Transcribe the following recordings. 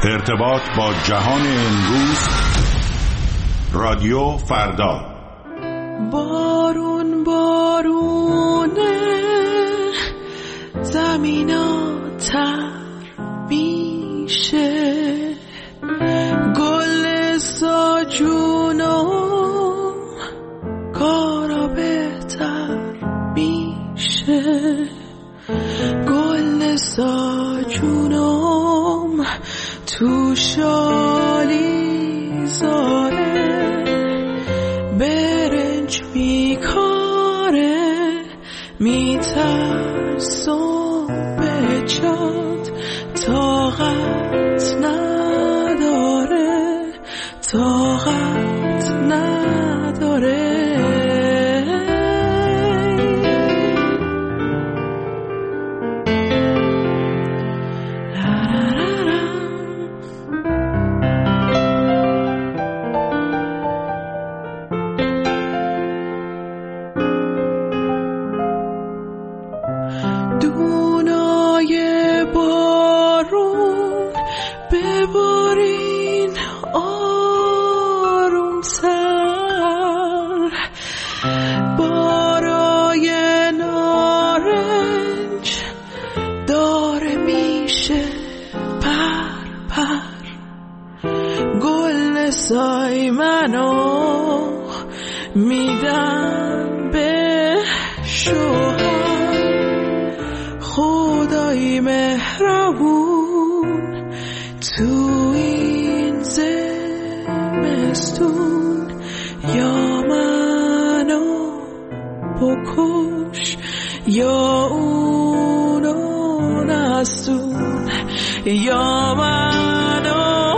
ارتباط با جهان امروز. رادیو فردا. بارون بارونه زمینا تر میشه، گل ساجونم کارا بهتر میشه، گل ساجونم تو شالی زاره برنج میکاره، میترسم به جات طاقت نداره، طاقت نداره. دونای بارون ببارین آرومتر، بارای نارنج داره میشه پر پر، گل سای منو میدم به شوهر، خدای مهربون تو این زمستون یا منو بکش یا اونو نستون، یا منو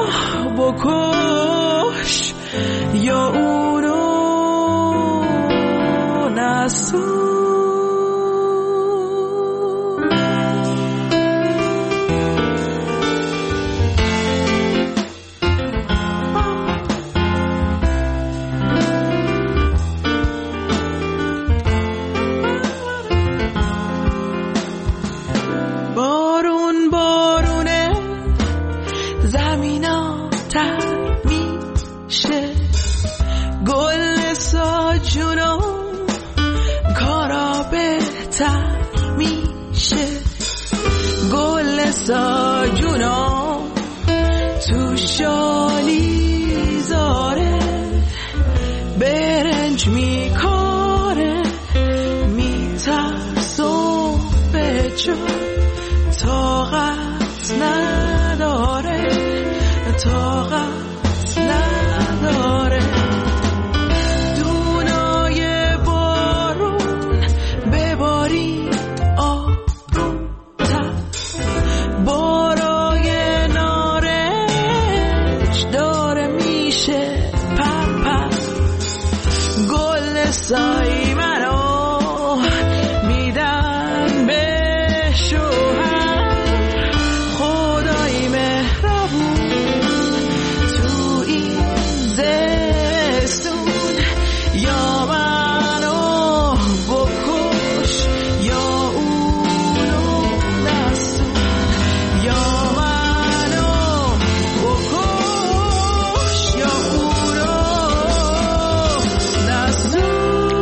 بکش یا اونو نستون. بارون بارونه زمینا تر میشه، گل ساجونم کارا بهتر میشه، گل ساجونم تو شالی زاره برنج میکاره، میترسم به جا طاقت نداره، طاقت نداره. دونای بارون بباری آرومتر، بارای نارنج داره میشه پر پر، گل سای منو میدن به شوهر، خدای مهربون تو این زمستون یا منو بکش یا اونو نستون، یا منو بکش یا اونو نستون.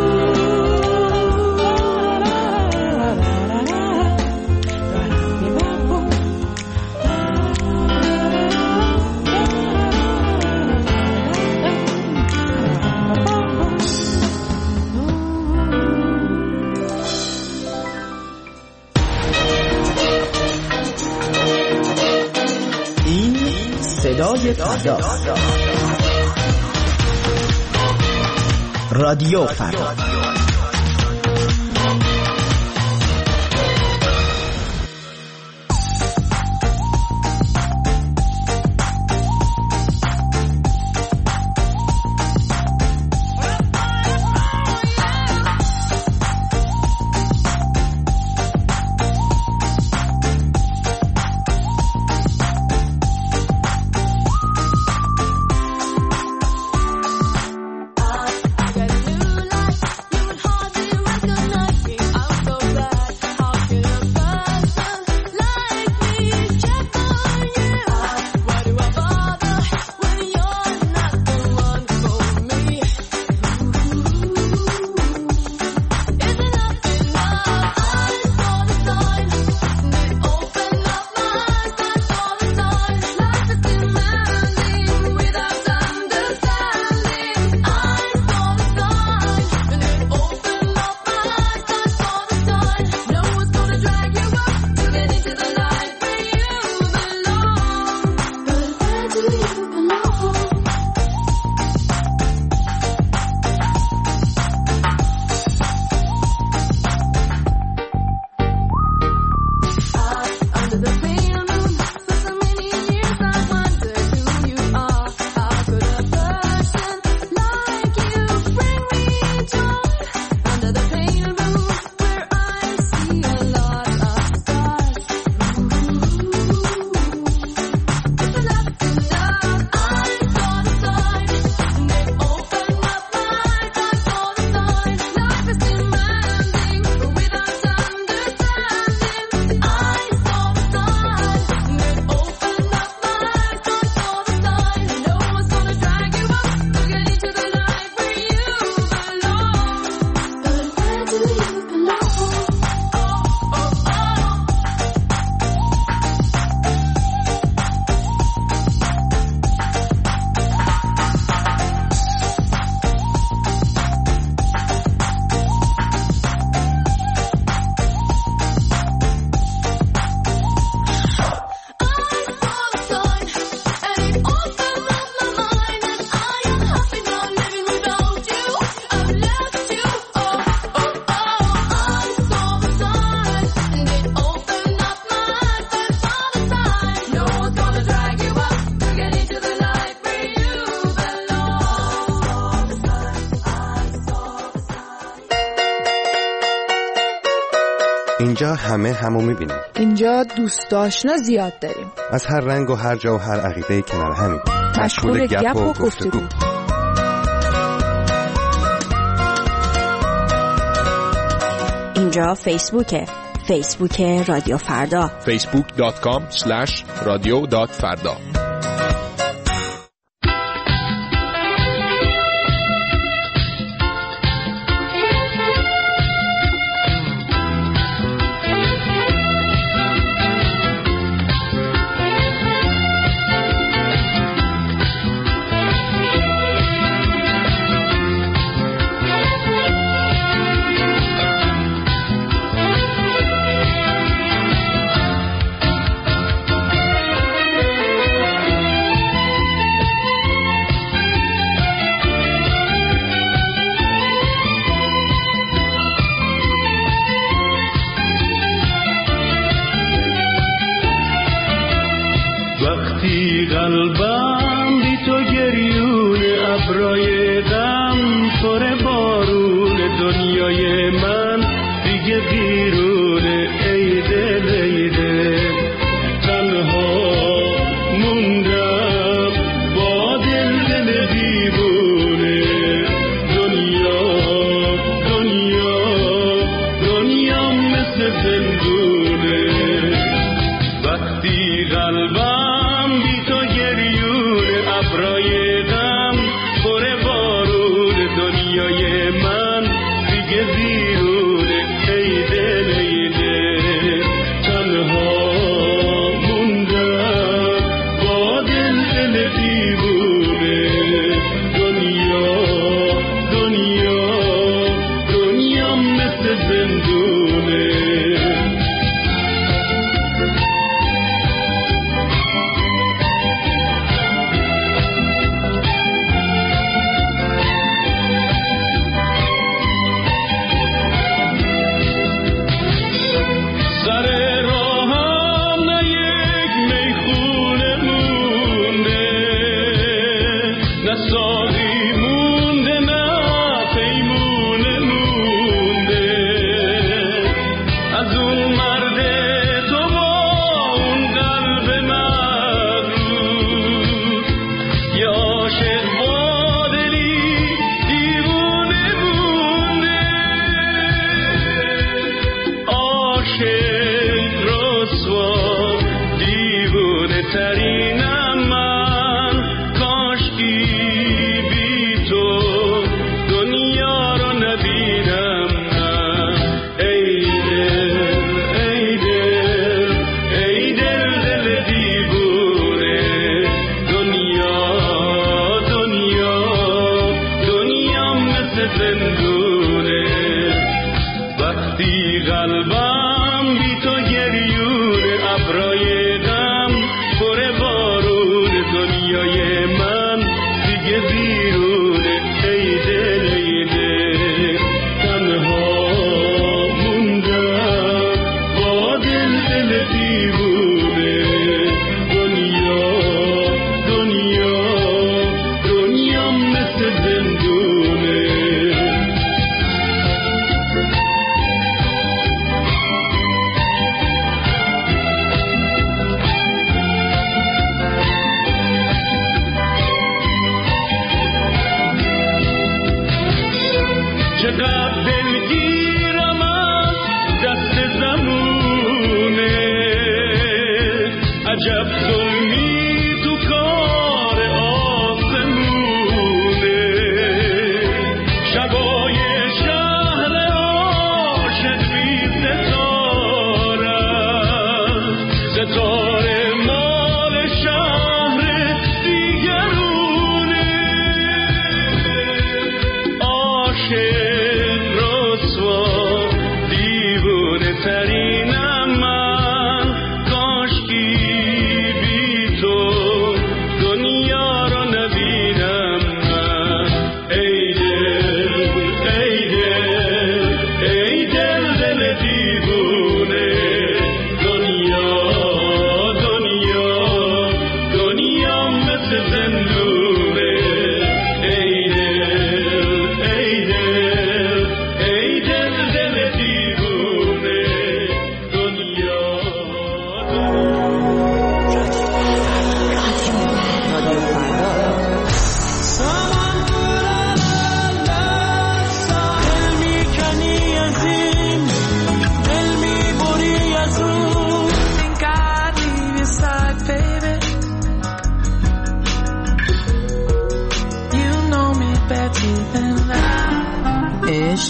این صدای فردا، رادیو فردا. اینجا همه همو میبینیم. اینجا دوست آشنا زیاد داریم. از هر رنگ و هر جا و هر عقیده کنار همیم. مشغول گپ و گفتگو. اینجا فیسبوک رادیو فردا. facebook.com/radio.farda. وقتی قلبم بی تو گریون ابرای غم پر بارون دنیای من دیگه بیرون ای دل ای دل تنها موندم با دل دیوونه دنیا مثل زندونه وقتی قلبم ابرای غم پر بارون دنیای من دیگه بیرونه ای دل ای دل تنها موندم با دل دیوونه دنیا مثل زندونه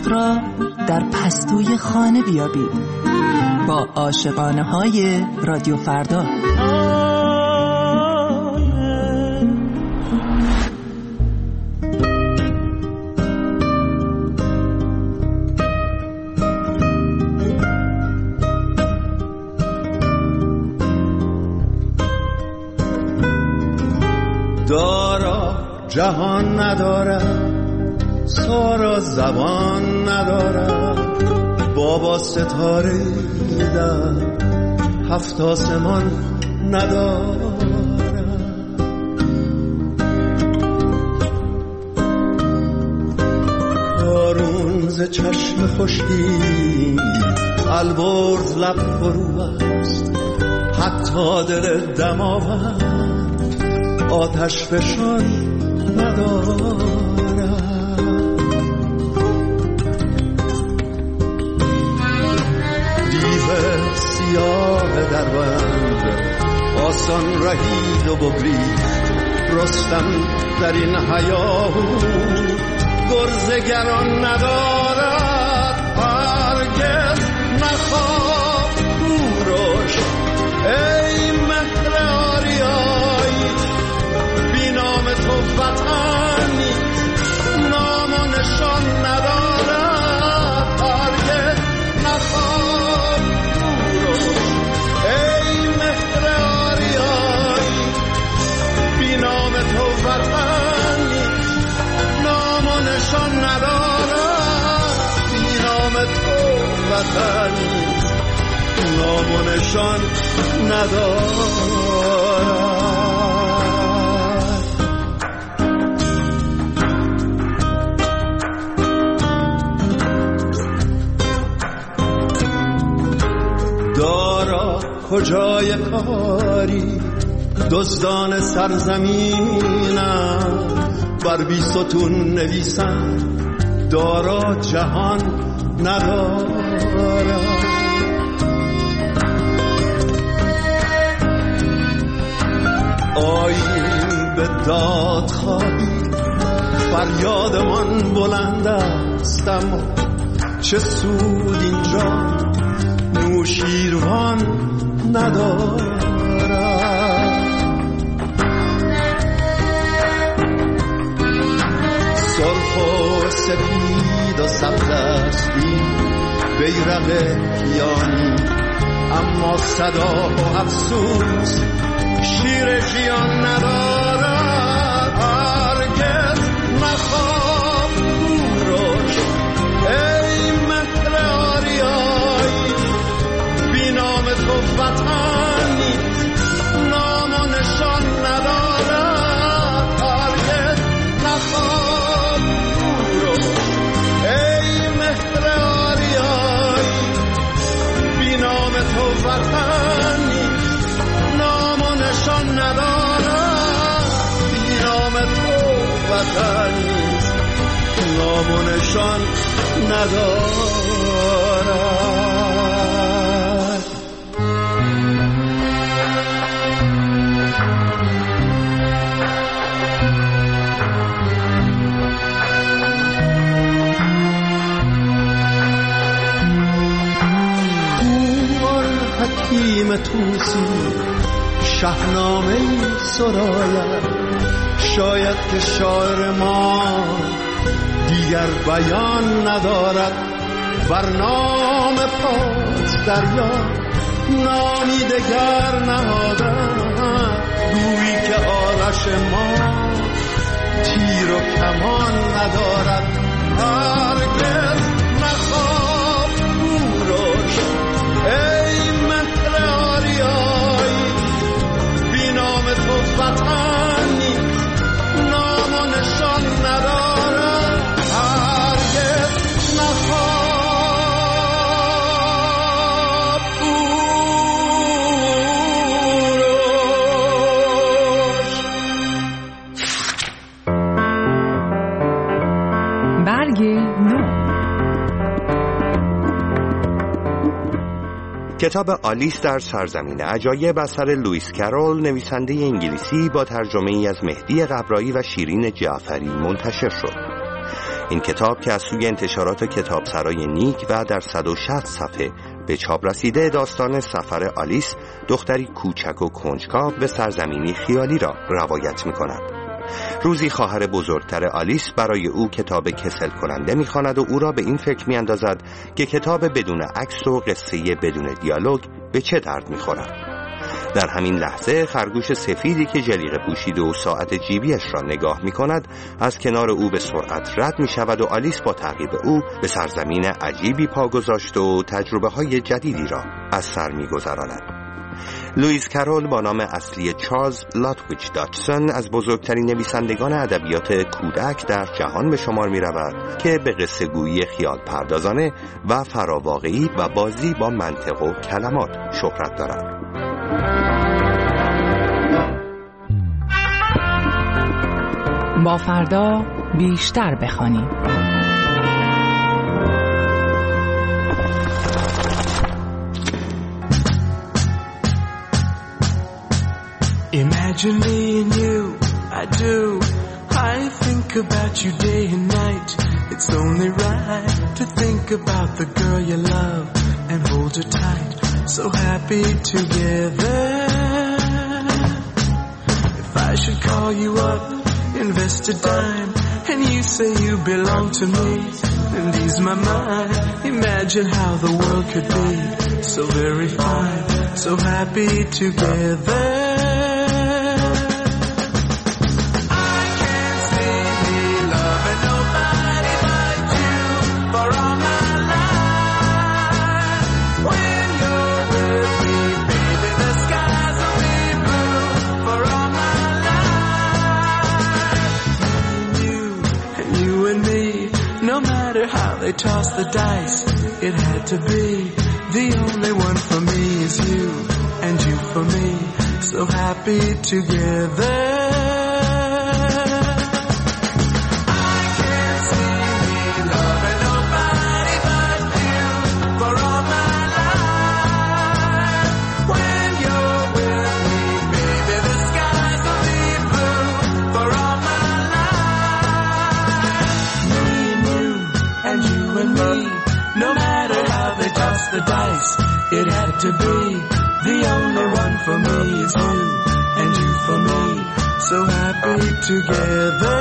خود را در پستوی خانه بیابید با عاشقانه های رادیو فردا. دارا جهان ندارد، سارا زبان ندارد، بابا ستاره در هفت آسمان ندارد. هارون ز چشم خشکی البرز لب فرو است، حتی دل دماوند آتش فشان ندارد. سیاه در بند آسان رهید و بگریخت، رستم در این هیاهو گرزگران ندارد. هرگز نخواب کوروش ای مهر آریایی، بی نام تو وطنی نام و نشان ندارد. هرگز نخواب ای مهر آریایی، بی نام تو وطنی نام و نشان ندارد. بی نام تو وطنی نام و نشان ندارد. دارا کجای کاری دزدان سرزمینم، بر بی ستون نویسن دارا جهان ندارد. آیین به داد خواهی فریادمان بلند است، اما چه سود اینجا نوشیروان ندارد. سرخ و سپید و سبز است این بیرق کیانی، اما صدا و افسوس شیر ژیان ندارد. هرگز نخواب کوروش ای مهر آریایی، بی نام تو وطنی نام و نشان ندارد. هرگز نخواب کوروش ای مهر آریایی، بی نام تو وطنی نام و نشان ندارد. بی نام تو وطنی نام و نشان ندارد. حکیم توسی شاهنامه سراید، شاید که شاعر ما دیگر بیان ندارد. بر نام پاس دریا نامی دگر نهادند، گویی که آرش ما تیر و کمان ندارد. هرگز نخواب کوروش ای مهر آریایی، بی نام تو وطنی نام و نشان ندارد. هرگز نخواب کوروش. برگ نو. کتاب آلیس در سرزمین عجایب اثر لوئیس کرول، نویسنده انگلیسی، با ترجمه ای از مهدی قبرایی و شیرین جعفری منتشر شد. این کتاب که از سوی انتشارات کتابسرای نیک و در 160 صفحه به چاپ رسیده، داستان سفر آلیس، دختری کوچک و کنجکاو به سرزمینی خیالی را روایت می‌کند. روزی خواهر بزرگتر آلیس برای او کتاب کسل کننده می‌خواند و او را به این فکر می‌اندازد که کتاب بدون عکس و قصه بدون دیالوگ به چه درد می‌خورد. در همین لحظه خرگوش سفیدی که جلیقه پوشیده و ساعت جیبیش را نگاه می‌کند از کنار او به سرعت رد می‌شود و آلیس با تعقیب او به سرزمین عجیبی پا گذاشته و تجربه‌های جدیدی را از سر می‌گذراند. لوئیس کرول با نام اصلی چارلز لاتویچ دادسون از بزرگترین نویسندگان ادبیات کودک در جهان به شمار می‌رود که به قصه گویی خیال پردازانه و فراواقعی و بازی با منطق و کلمات شهرت دارد. با فردا بیشتر بخوانیم. Imagine me and you, I do. I think about you day and night. It's only right to think about the girl you love and hold her tight. So happy together. If I should call you up, invest a dime, and you say you belong to me, and ease my mind. Imagine how the world could be so very fine, so happy together. They toss the dice, it had to be. The only one for me is you, and you for me, so happy together. I can't see me loving nobody but you for all my life. When you're with me, baby, the skies will be blue for all my life. Me and you, and you and me, no matter how they toss the dice, it had to be. The only one for me is you, and you for me, so happy together.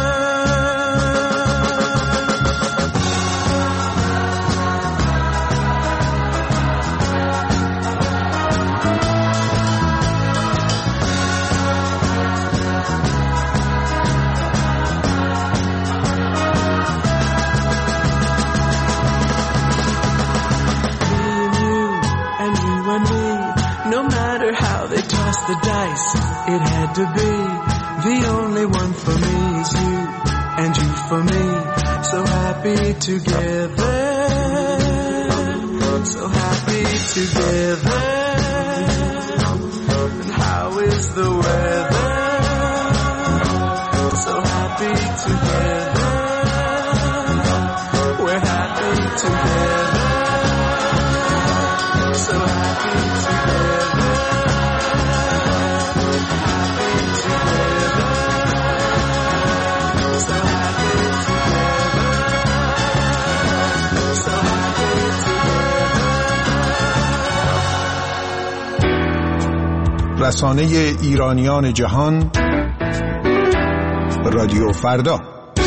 The dice, it had to be. The only one for me is you, and you for me, so happy together, so happy together. And how is the weather? So happy together, we're happy together, so happy together. رسانه ایرانیان جهان، رادیو فردا.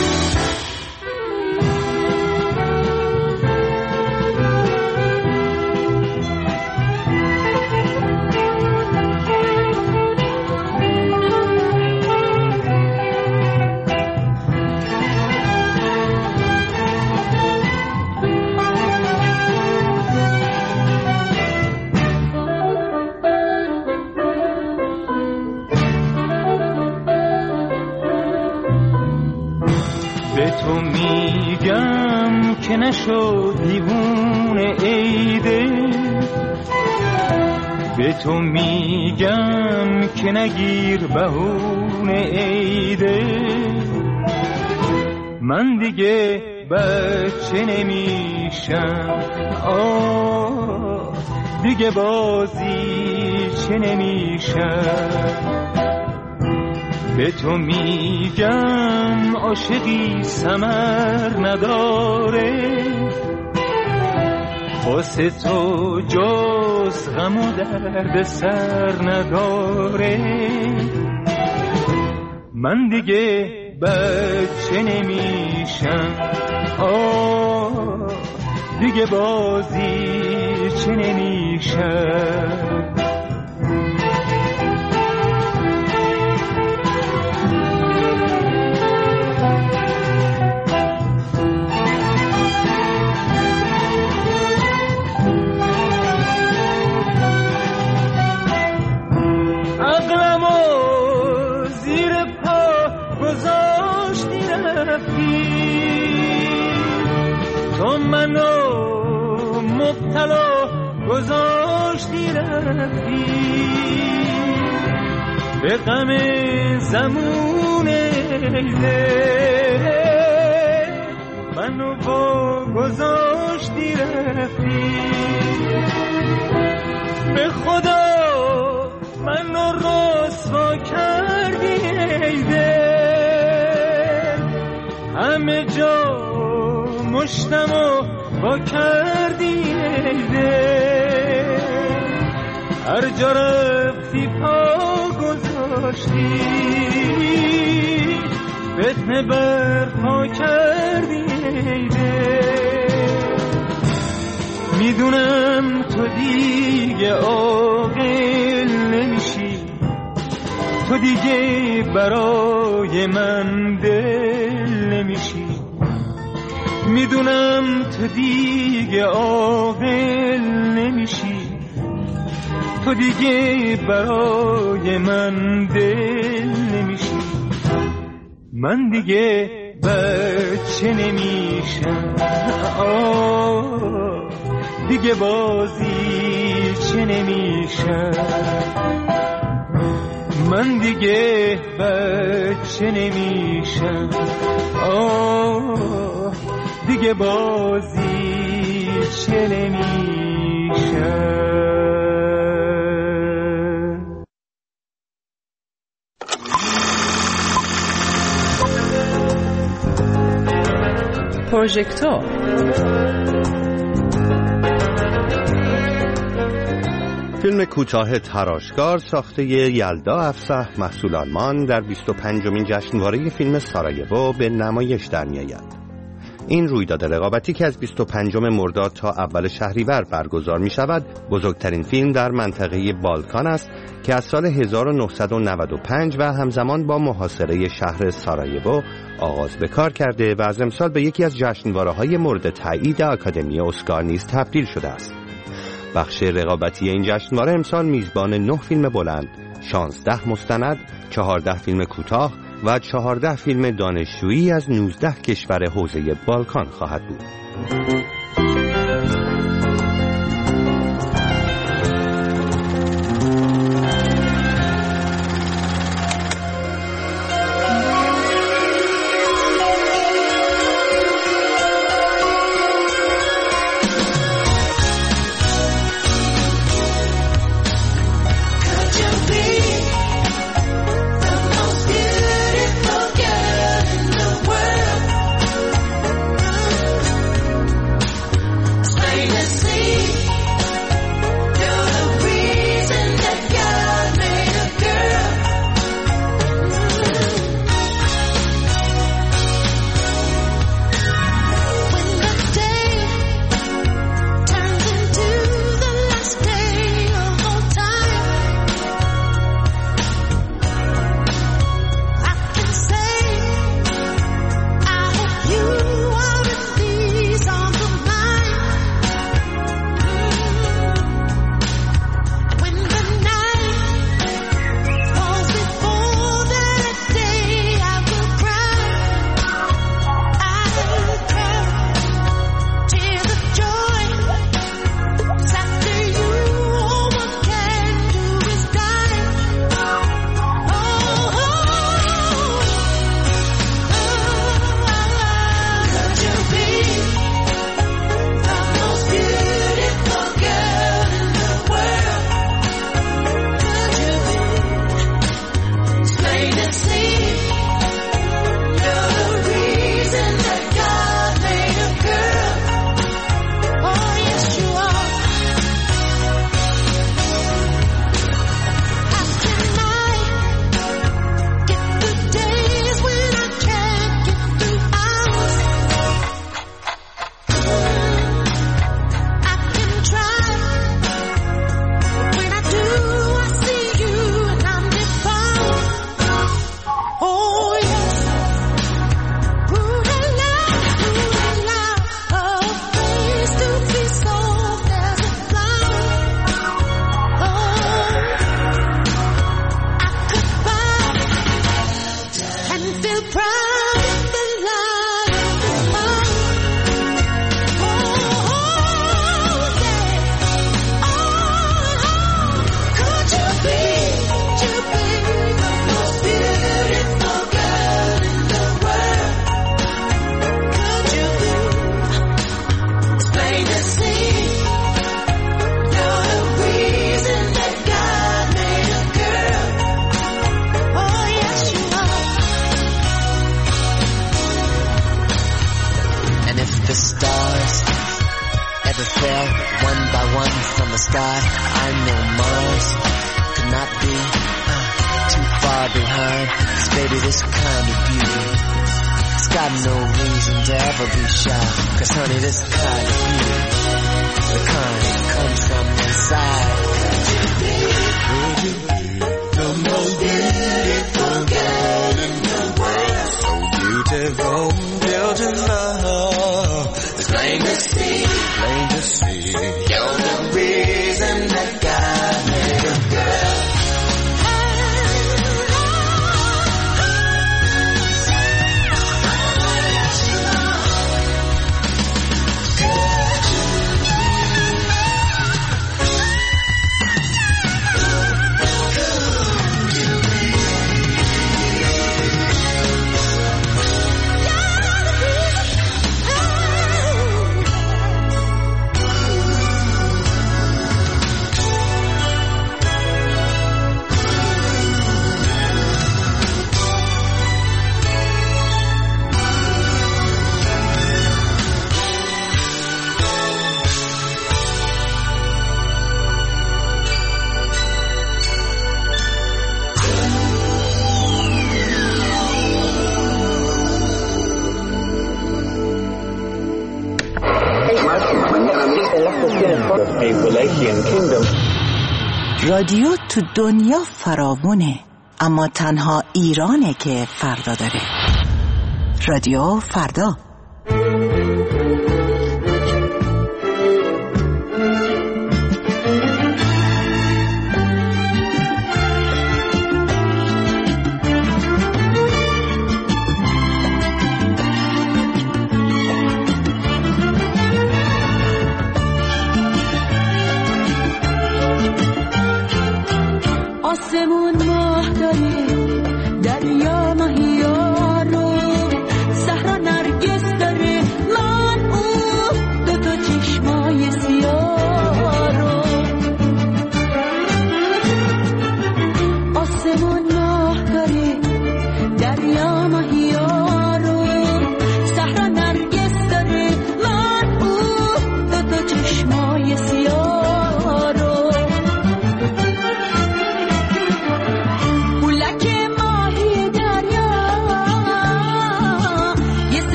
نشو دیوونه ایده، به تو میگم که نگیر بهونه ایده. من دیگه بچه نمیشم، دیگه بازی چه نمیشم. به تو میگم عاشقی ثمر نداره، واسه تو جز غم و درد سر نداره. من دیگه بچه نمیشم، دیگه بازی چه نمیشم. تو منو مبتلا گذاشتی رفتی، به غم زمون ایله منو با گذاشتی رفتی. به خدا منو رسوا کردی ایده، همه جا مشتمو با کردی ایده، هر جا رفتی پا گذاشتی، فتنه برپا کردی ایده. میدونم تو دیگه عاقل نمیشی، تو دیگه برای من دل نمیشی. میدونم تو دیگه عاقل نمیشی، تو دیگه برای من دل نمیشی. من دیگه بچه نمیشم، دیگه بازی چه نمیشم. من دیگه بچه نمیشم، دیگه بازی چه نمیشم. پروژکتور فیلم کوتاه تراشگار ساخته یلدا افصح محصول آلمان در 25مین جشنواره فیلم سارایوو به نمایش در می‌آید. این رویداد رقابتی که از 25 مرداد تا اول شهریور برگزار می شود بزرگترین فیلم در منطقه بالکان است که از سال 1995 و همزمان با محاصره شهر سارایوو آغاز به کار کرده و از امسال به یکی از جشنواره‌های مورد تایید آکادمی اسکار نیز تبدیل شده است. بخش رقابتی این جشنواره امسال میزبان 9 فیلم بلند، 16 مستند، 14 فیلم کوتاه و 14 فیلم دانشجویی از 19 کشور حوزه بالکان خواهد بود. written from the sky. I know Mars could not be too far behind. 'Cause baby, this kind of beauty, it's got no reason to ever be shy. 'Cause honey, this kind of beauty, the kind that comes from inside. The most beautiful girl in the world, so beautiful, built in love. It's plain to see, you're the reason that God made a girl. رادیو تو دنیا فراوونه، اما تنها ایرانه که فردا داره. رادیو فردا. آسمون ماه داره، دریا ماهیا رو، صحرا نرگس داره، من اون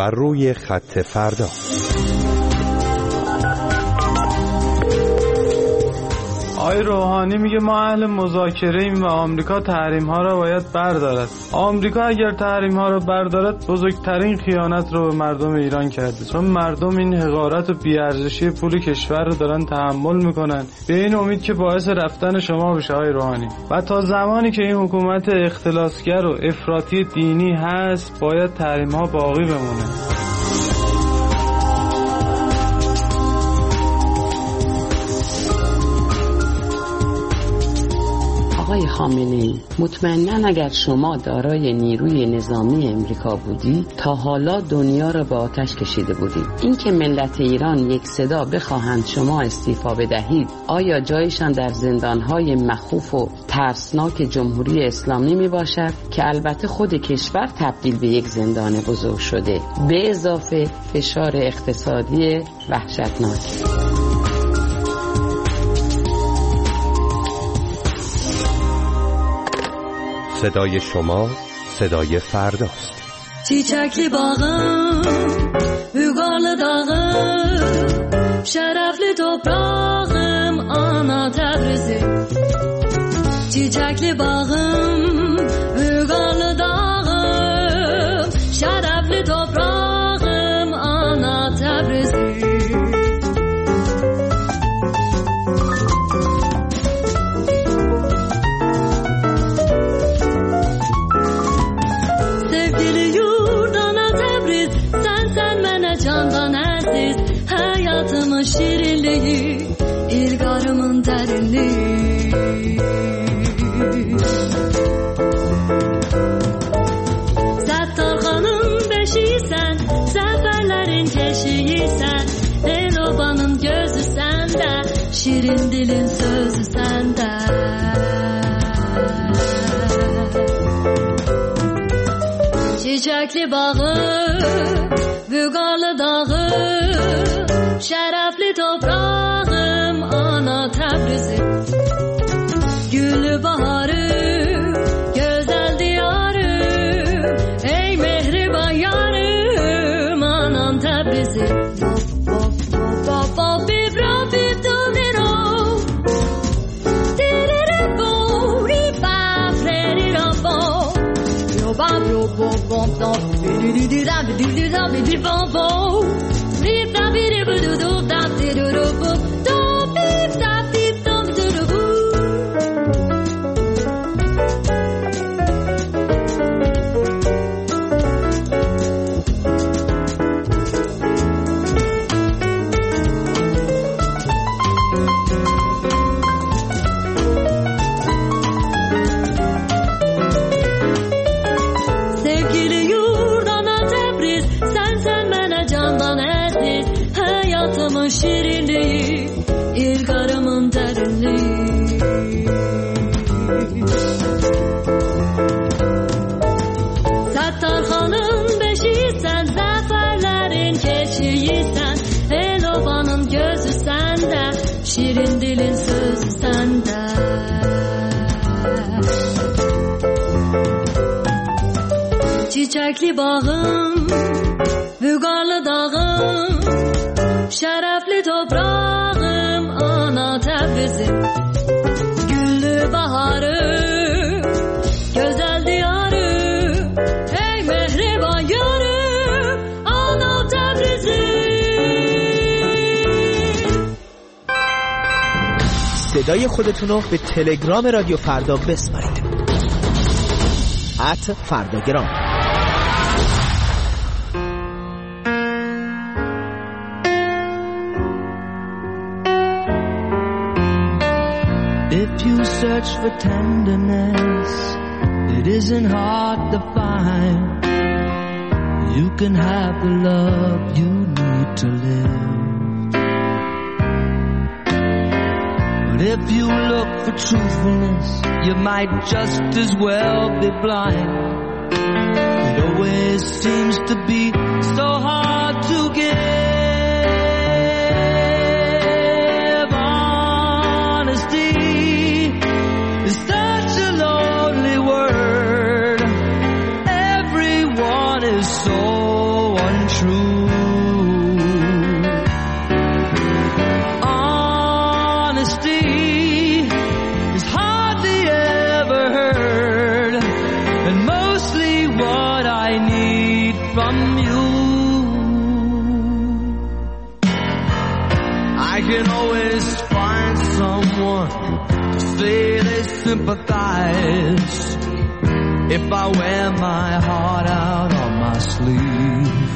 بر روی خط فردا. آقای روحانی میگه ما اهل مذاکره ایم و آمریکا تحریم ها را باید بردارد. آمریکا اگر تحریم ها را بردارد بزرگترین خیانت رو به مردم ایران کرده، چون مردم این حقارت و بی‌ارزشی پول کشور رو دارن تحمل میکنن به این امید که باعث رفتن شما بشه آقای روحانی. و تا زمانی که این حکومت اختلاسگر و افراطی دینی هست باید تحریم ها باقی بمونه. آقای خامنه‌ای، مطمئناً اگر شما دارای نیروی نظامی امریکا بودی تا حالا دنیا را به آتش کشیده بودید. این که ملت ایران یک صدا بخواهند شما استعفا بدهید، آیا جایشان در زندانهای مخوف و ترسناک جمهوری اسلامی می باشد که البته خود کشور تبدیل به یک زندان بزرگ شده، به اضافه فشار اقتصادی وحشتناک. صدای شما صدای فرداست. چیچکلی باغم بگال داغم شرفلی toprağım ana Təbrizi. Çiçekli bağım bugal dağım şerefli toprağım ana Təbrizi. Hayatımın şirinliği, ilgarımın derinliği. Settarxanın beşiysen, seferlerin keşiysen, Elobanın gözü sende, şirin dilin sözü sende. Çiçekli bağı, bügalı dağı, şerefli toprağım ana Təbrizi. Güllü baharım, güzel diyarım, ey mehriban yarım anam Təbrizi. Şirinliği, ilgarımın derinliği. Settarxanın beşiysen, zaferlerin keçiysen, Elobanın gözü sende, şirin dilin sözü sende. Çiçekli bağım, bügarlı dağım, şerefli toprağım ana Təbrizi. Güllü baharım, güzel diyarım, ey mehriban yarım ana Təbrizi. صدای خودتونو به تلگرام رادیو فردا بسپارید. @فرداگرام. If you search for tenderness, it isn't hard to find. You can have the love you need to live. But if you look for truthfulness, you might just as well be blind. It always seems to be so hard to give. say they sympathize if I wear my heart out on my sleeve.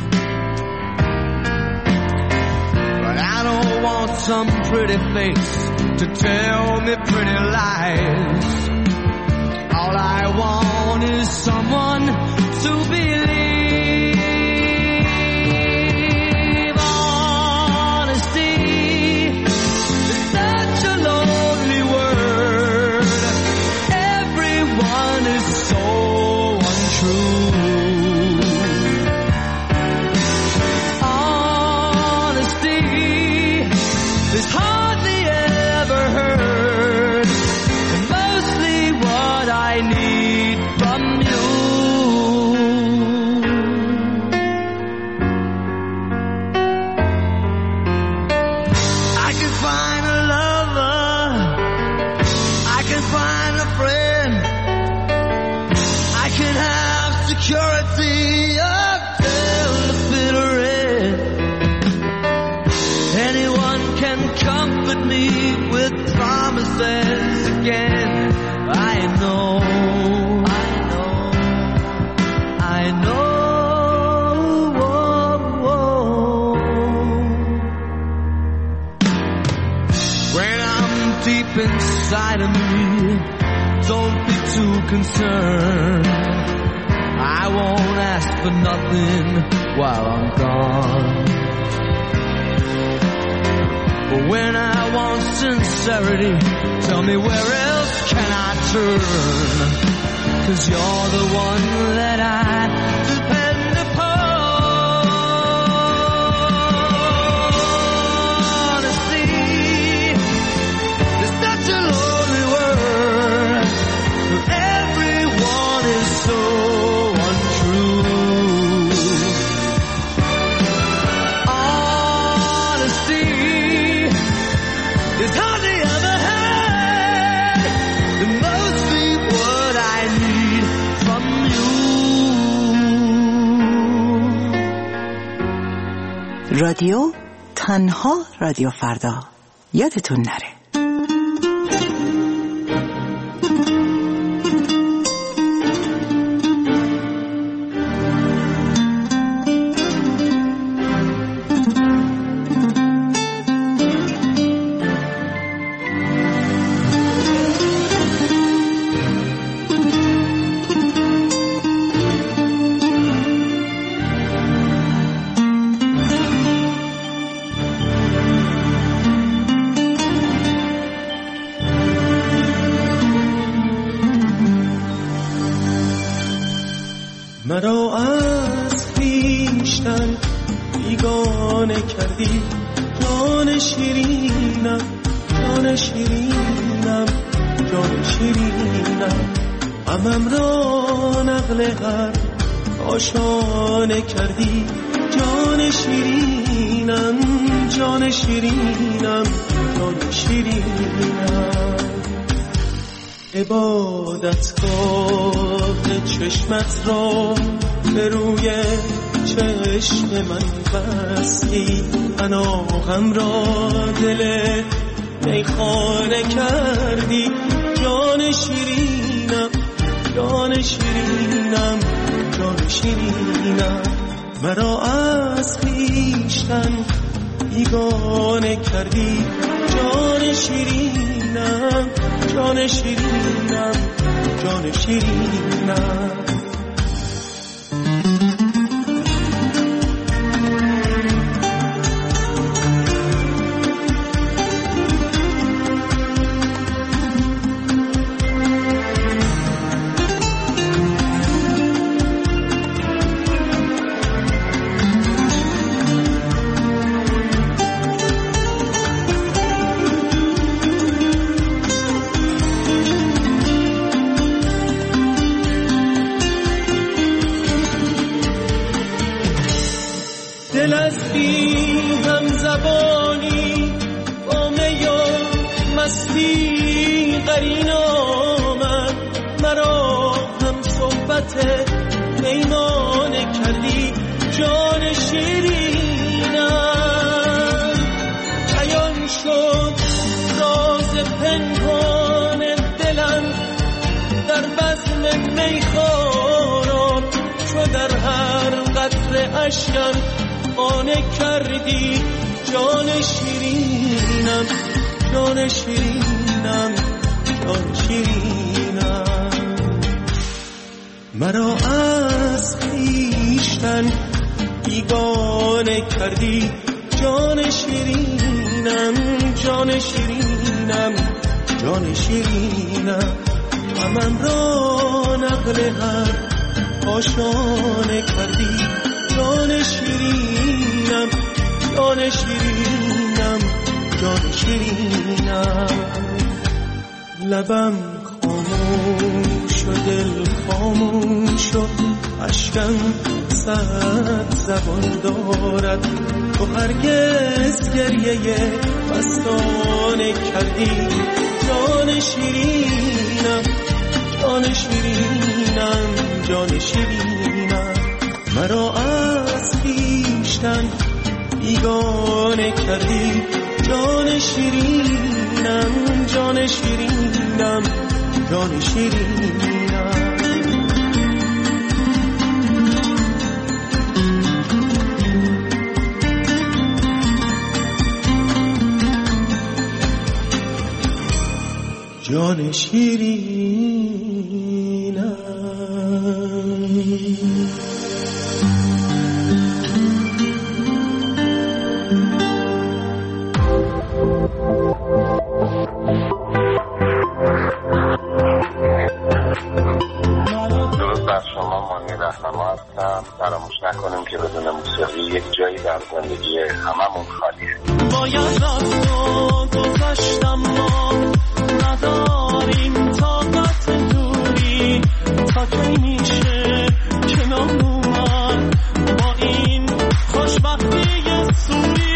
But I don't want some pretty face to tell me pretty lies. All I want is someone to believe. Honesty is such a lonely word. Everyone is so untrue. Honesty is hardly ever heard, and mostly what I need from you. I can find a lover, I can find a friend, I can have security until the bitter end. Anyone can comfort me with promises again. I know. When I'm deep inside of me, don't be too concerned. I won't ask for nothing while I'm gone. But when I want sincerity, tell me where else can I turn? 'Cause you're the one that I depend upon. Honesty is such a lonely word. Everyone is so untrue. Honesty is hardly ever heard, and mostly what I need from you. رادیو تنها رادیو فردا، یادتون نره. مرا از خویشتن بیگانه کردی، جان شیرینم، جان شیرینم، جان شیرینم. غمم را نقل هر آشانه کردی، جان شیرینم، جان شیرینم، جان شیرینم. عبادتگاه چشمت را به روی چشم من بستی، پناهم را دل میخانه کردی، جان شیرینم، جان شیرینم، جان شیرینم. مرا از خویشتن بیگانه کردی، جان شیرینم، جان شیرینم، جان شیرینم. دل از بی هم زبانی با می و مستی قرین آمد، مرا هم صحبت پیمانه کردی، جان شیرینم. بیان شد راز پنهان میخورم چو در هر قطره اشکم قانع کردی جان شیرینم جان شیرینم جان شیرینم مرا از خویشتن بیگانه کردی جان شیرینم جان شیرینم جان شیرینم غمم را نقل هر کاشانه کردی جان شیرینم جان شیرینم جان شیرینم لبم خاموش و دل خاموش و اشکم صد زبان دارد تو هرگز گریه مستانه کردی جان شیرینم جان شیرینم جان شیرینم مرا از خویشتن بیگانه کردی جان شیرینم جان شیرینم جان شیرینم جان شیرینم درود بر شما، مانی رهنما هستم. فراموش نکنیم که بدون موسیقی یک جایی در زندگی هممون خالیه. باید رفت و گذشتم ما نداریم طاقت دوری تا کی میشه کنار اومد با این خوشبختی سوری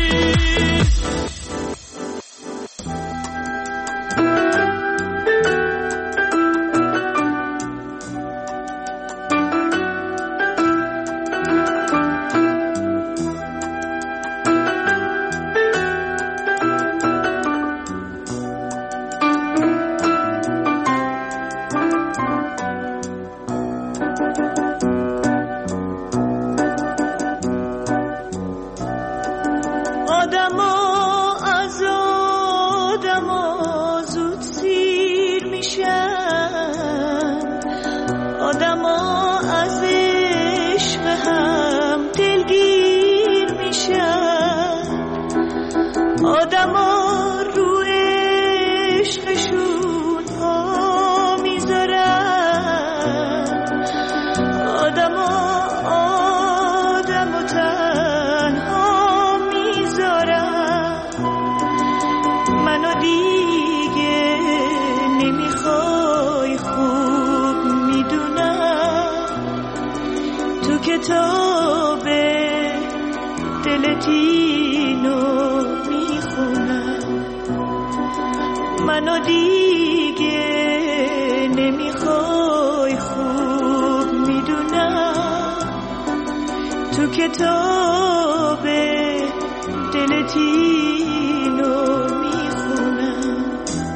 منو دیگه نمیخوای خوب میدونم تو کتاب دلت اینو میخونم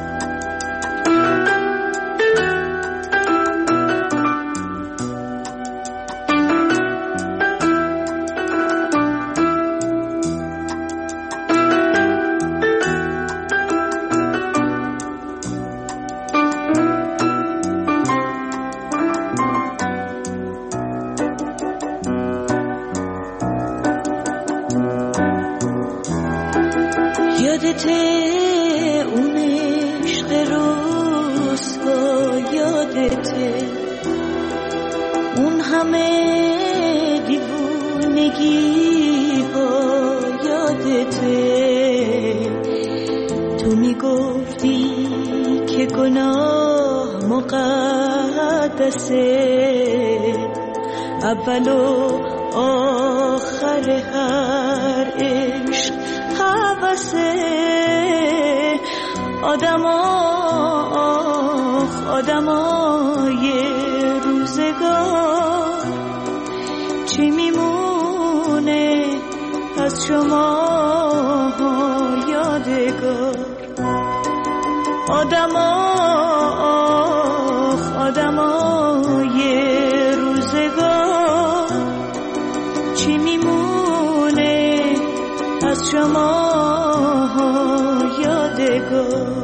یادته اون عشق رسوا یادته اون همه دیوونگی ها یادته تو میگفتی که گناه مقدسه اول و آخر هر عشق حواسه آدمای روزگار چی میمونه از شما یادگار آدمای شما یادگار.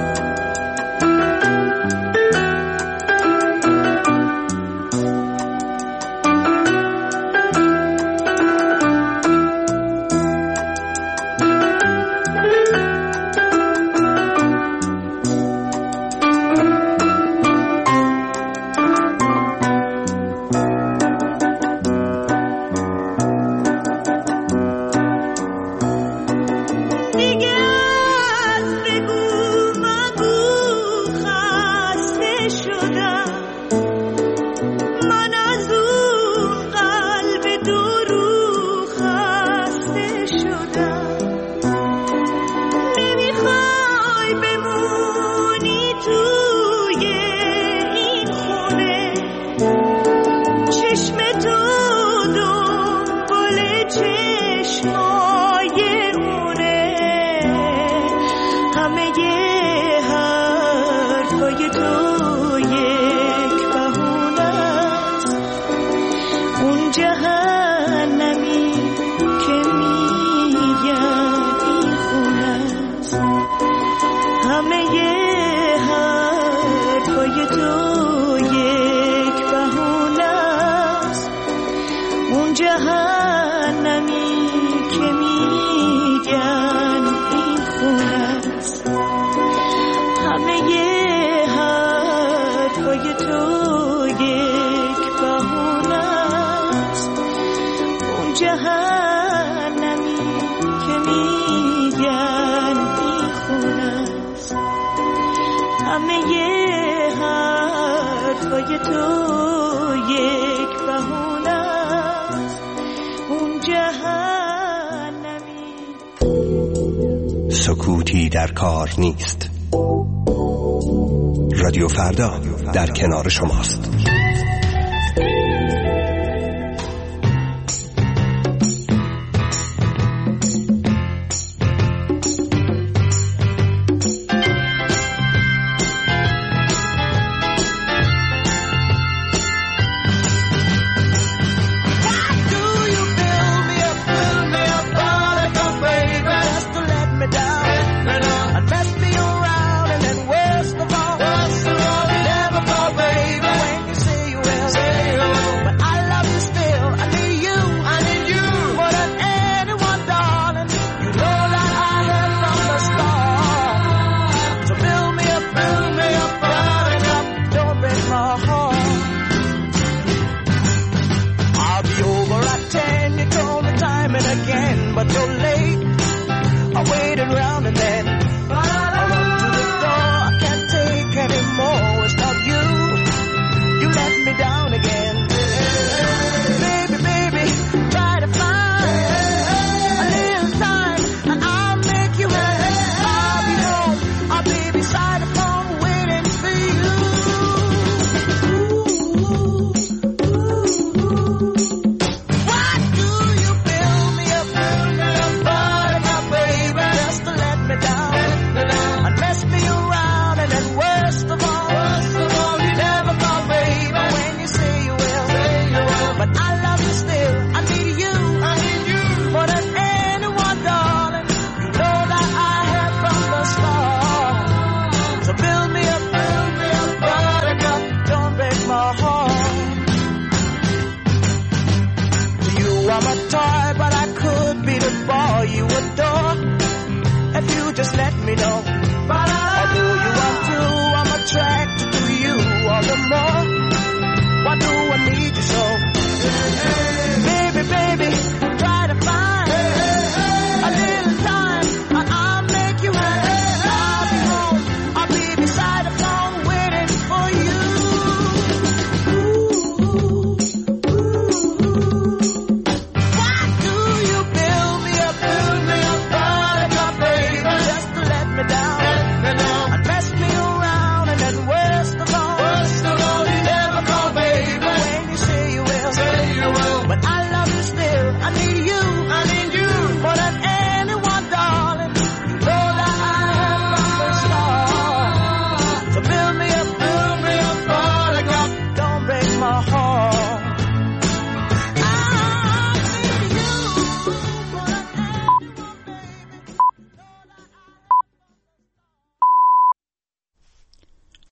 سکوتی در کار نیست. رادیو فردا در کنار شماست.